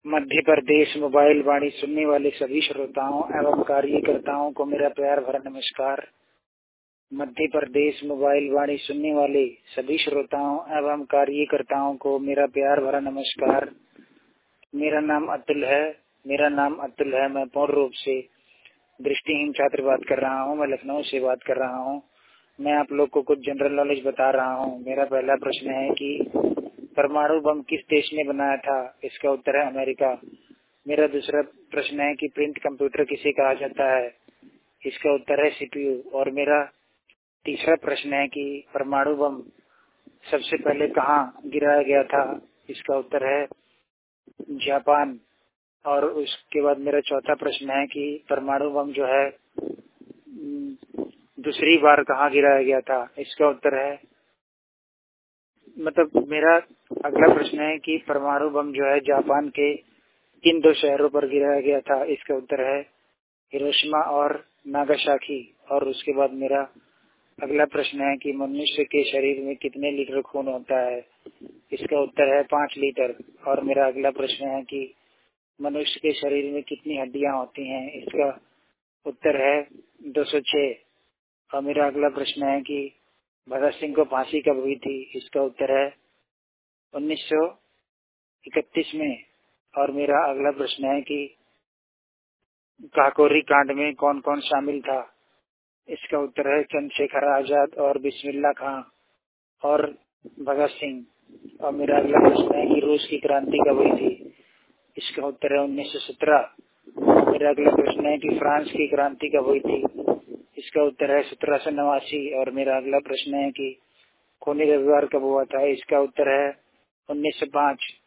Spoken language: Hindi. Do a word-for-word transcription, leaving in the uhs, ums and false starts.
मध्य प्रदेश मोबाइल वाणी सुनने वाले सभी श्रोताओं एवं कार्यकर्ताओं को मेरा प्यार भरा नमस्कार। मध्य प्रदेश मोबाइल वाणी सुनने वाले सभी श्रोताओं एवं कार्यकर्ताओं को मेरा प्यार भरा नमस्कार। मेरा नाम अतुल है मेरा नाम अतुल है मैं पूर्ण रूप से दृष्टिहीन छात्र बात कर रहा हूँ। मैं लखनऊ से बात कर रहा हूँ। मैं आप लोग को कुछ जनरल नॉलेज बता रहा हूँ। मेरा पहला प्रश्न है कि परमाणु बम किस देश ने बनाया था? इसका उत्तर है अमेरिका। मेरा दूसरा प्रश्न है कि प्रिंट कंप्यूटर किसे कहा जाता है? इसका उत्तर है सीपीयू। और मेरा तीसरा प्रश्न है कि परमाणु बम सबसे पहले कहाँ गिराया गया था? इसका उत्तर है जापान। और उसके बाद मेरा चौथा प्रश्न है कि परमाणु बम जो है दूसरी बार कहाँ गिराया गया था? इसका उत्तर है मतलब मेरा अगला प्रश्न है कि परमाणु बम जो है जापान के किन दो शहरों पर गिराया गया था? इसका उत्तर है हिरोशिमा और नागासाकी। और उसके बाद मेरा अगला प्रश्न है कि मनुष्य के शरीर में कितने लीटर खून होता है? इसका उत्तर है पाँच लीटर। और मेरा अगला प्रश्न है कि मनुष्य के शरीर में कितनी हड्डियां होती हैं? इसका उत्तर है दो सौ छह। और मेरा अगला प्रश्न है कि भगत सिंह को फांसी कब हुई थी? इसका उत्तर है उन्नीस सौ इकतीस में। और मेरा अगला प्रश्न है कि काकोरी कांड में कौन कौन शामिल था? इसका उत्तर है चंद्रशेखर आजाद और बिस्मिल्लाह खां और भगत सिंह। और मेरा अगला प्रश्न है कि रूस की क्रांति कब हुई थी? इसका उत्तर है उन्नीस सौ सत्रह। मेरा अगला प्रश्न है कि फ्रांस की क्रांति कब हुई थी? इसका उत्तर है सत्रह सौ नवासी। और मेरा अगला प्रश्न है कि खूनी रविवार कब हुआ था? इसका उत्तर है उन्नीस सौ पाँच।